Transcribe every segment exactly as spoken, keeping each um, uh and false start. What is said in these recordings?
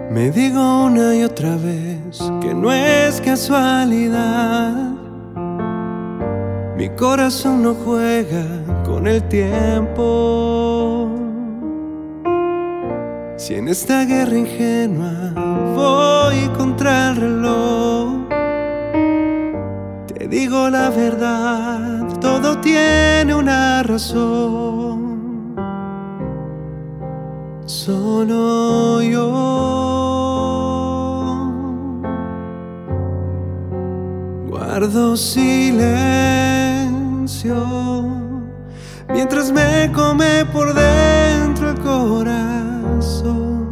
Me digo una y otra vez que no es casualidad. Mi corazón no juega con el tiempo. Si en esta guerra ingenua voy contra el reloj, te digo la verdad, todo tiene una razón. Solo yo guardo silencio mientras me come por dentro el corazón.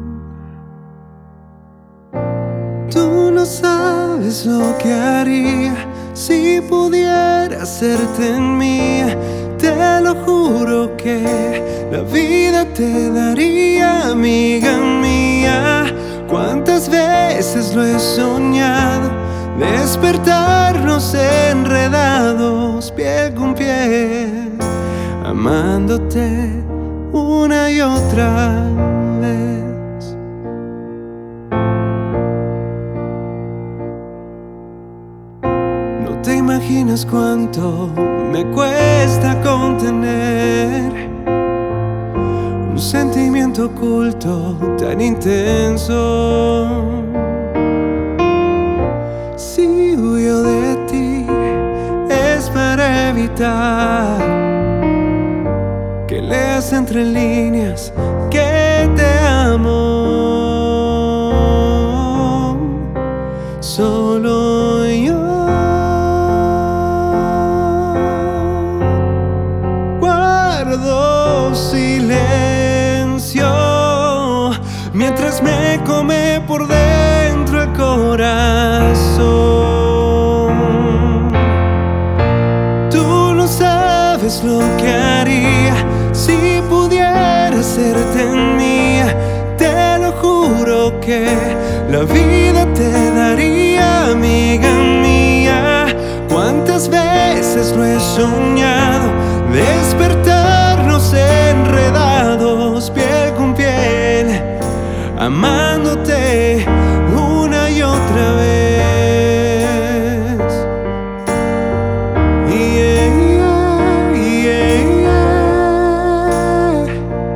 Tú no sabes lo que haría si pudiera hacerte en mí. Te lo juro que la vida te daría, amiga mía. Cuántas veces lo he soñado, despertarnos enredados, piel con piel, amándote una y otra vez. No te imaginas cuánto me cuesta contener un sentimiento oculto tan intenso. Si huyo de ti es para evitar que leas entre líneas que te amo. Solo yo guardo silencio mientras me come por dentro el corazón. Tú no sabes lo que haría si pudiera hacerte mía. Te lo juro que la vida te daría, amiga mía. Cuántas veces lo he soñado, despertarnos enredados, piel con piel, amándote una y otra vez. Yeah, yeah, yeah.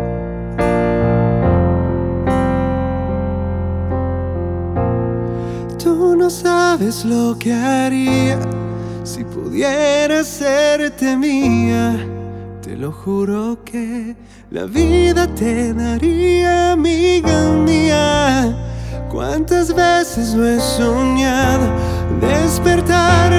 Tú no sabes lo que haría si pudiera hacerte mía. Te lo juro que la vida te daría, amiga mía. Cuántas veces lo he soñado, despertar